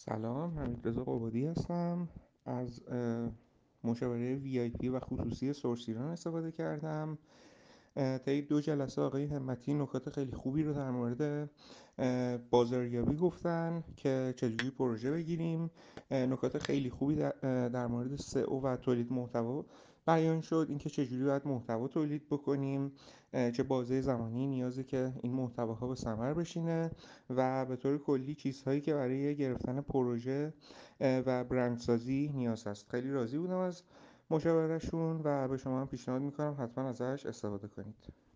سلام، حمیدرضا قبادی هستم. از مشاوره VIP و خصوصی سورس ایران استفاده کردم. طی 2 جلسه آقای همتی نکات خیلی خوبی رو در مورد بازاریابی گفتن که چجوری پروژه بگیریم. نکات خیلی خوبی در مورد SEO و تولید محتوا بیان شد، اینکه چجوری باید محتوا تولید بکنیم، چه بازه زمانی نیازه که این محتواها به ثمر بشینه و به طور کلی چیزهایی که برای گرفتن پروژه و برندسازی نیاز هست. خیلی راضی بودم از مشاورهشون و به شما هم پیشنهاد میکنم حتما ازش استفاده کنید.